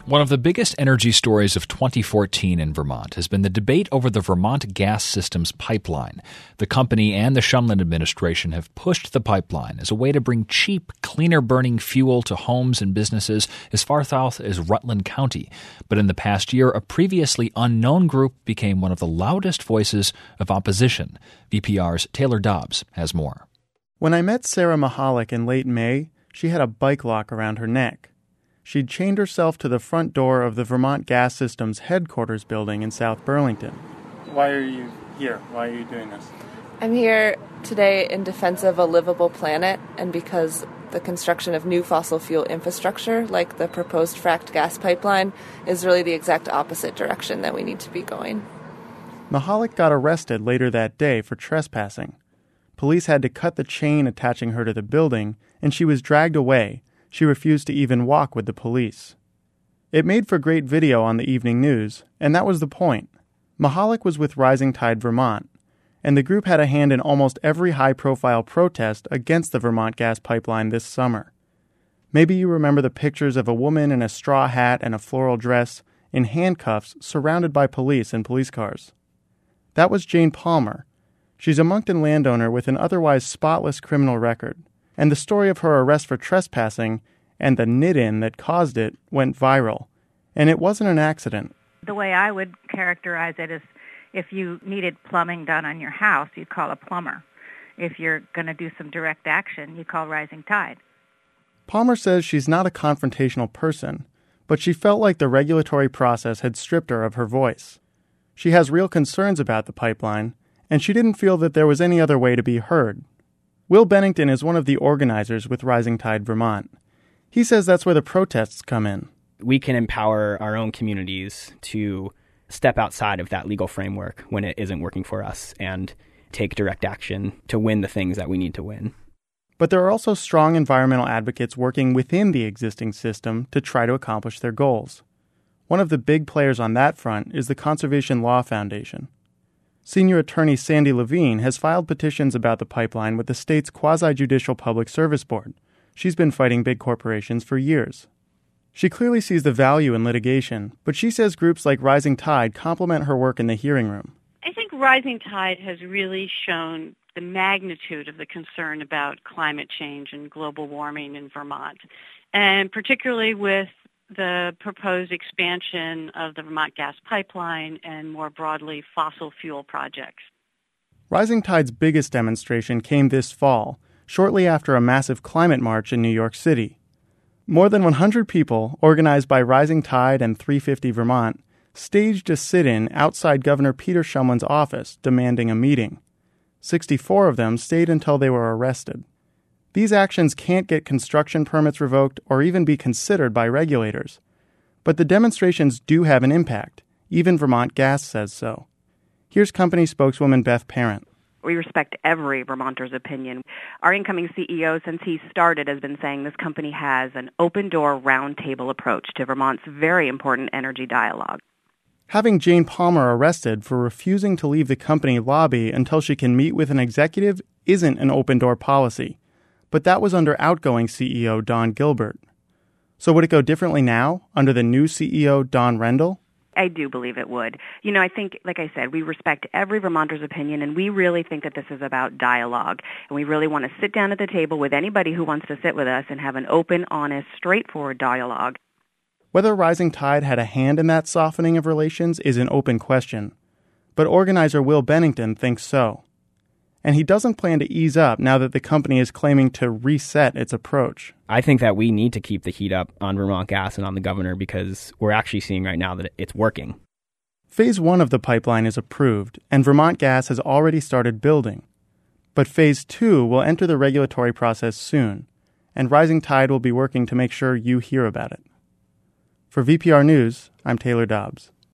One of the biggest energy stories of 2014 in Vermont has been the debate over the Vermont Gas Systems pipeline. The company and the Shumlin administration have pushed the pipeline as a way to bring cheap, cleaner-burning fuel to homes and businesses as far south as Rutland County. But in the past year, a previously unknown group became one of the loudest voices of opposition. VPR's Taylor Dobbs has more. When I met Sarah Mahalik in late May, she had a bike lock around her neck. She'd chained herself to the front door of the Vermont Gas Systems headquarters building in South Burlington. Why are you here? Why are you doing this? I'm here today in defense of a livable planet and because the construction of new fossil fuel infrastructure, like the proposed fracked gas pipeline, is really the exact opposite direction that we need to be going. Mahalik got arrested later that day for trespassing. Police had to cut the chain attaching her to the building, and she was dragged away. She refused to even walk with the police. It made for great video on the evening news, and that was the point. Mahalik was with Rising Tide Vermont, and the group had a hand in almost every high-profile protest against the Vermont gas pipeline this summer. Maybe you remember the pictures of a woman in a straw hat and a floral dress in handcuffs surrounded by police and police cars. That was Jane Palmer. She's a Moncton landowner with an otherwise spotless criminal record. And the story of her arrest for trespassing and the knit-in that caused it went viral. And it wasn't an accident. The way I would characterize it is if you needed plumbing done on your house, you'd call a plumber. If you're going to do some direct action, you call Rising Tide. Palmer says she's not a confrontational person, but she felt like the regulatory process had stripped her of her voice. She has real concerns about the pipeline, and she didn't feel that there was any other way to be heard. Will Bennington is one of the organizers with Rising Tide Vermont. He says that's where the protests come in. We can empower our own communities to step outside of that legal framework when it isn't working for us and take direct action to win the things that we need to win. But there are also strong environmental advocates working within the existing system to try to accomplish their goals. One of the big players on that front is the Conservation Law Foundation. Senior attorney Sandy Levine has filed petitions about the pipeline with the state's quasi-judicial public service board. She's been fighting big corporations for years. She clearly sees the value in litigation, but she says groups like Rising Tide complement her work in the hearing room. I think Rising Tide has really shown the magnitude of the concern about climate change and global warming in Vermont, and particularly with the proposed expansion of the Vermont gas pipeline and more broadly fossil fuel projects. Rising Tide's biggest demonstration came this fall, shortly after a massive climate march in New York City. More than 100 people, organized by Rising Tide and 350 Vermont, staged a sit-in outside Governor Peter Shumlin's office demanding a meeting. 64 of them stayed until they were arrested. These actions can't get construction permits revoked or even be considered by regulators. But the demonstrations do have an impact. Even Vermont Gas says so. Here's company spokeswoman Beth Parent. We respect every Vermonter's opinion. Our incoming CEO, since he started, has been saying this company has an open-door, round-table approach to Vermont's very important energy dialogue. Having Jane Palmer arrested for refusing to leave the company lobby until she can meet with an executive isn't an open-door policy. But that was under outgoing CEO Don Gilbert. So would it go differently now under the new CEO Don Rendell? I do believe it would. I think, like I said, we respect every Vermonter's opinion, and we really think that this is about dialogue. And we really want to sit down at the table with anybody who wants to sit with us and have an open, honest, straightforward dialogue. Whether Rising Tide had a hand in that softening of relations is an open question. But organizer Will Bennington thinks so. And he doesn't plan to ease up now that the company is claiming to reset its approach. I think that we need to keep the heat up on Vermont Gas and on the governor because we're actually seeing right now that it's working. Phase 1 of the pipeline is approved, and Vermont Gas has already started building. But Phase 2 will enter the regulatory process soon, and Rising Tide will be working to make sure you hear about it. For VPR News, I'm Taylor Dobbs.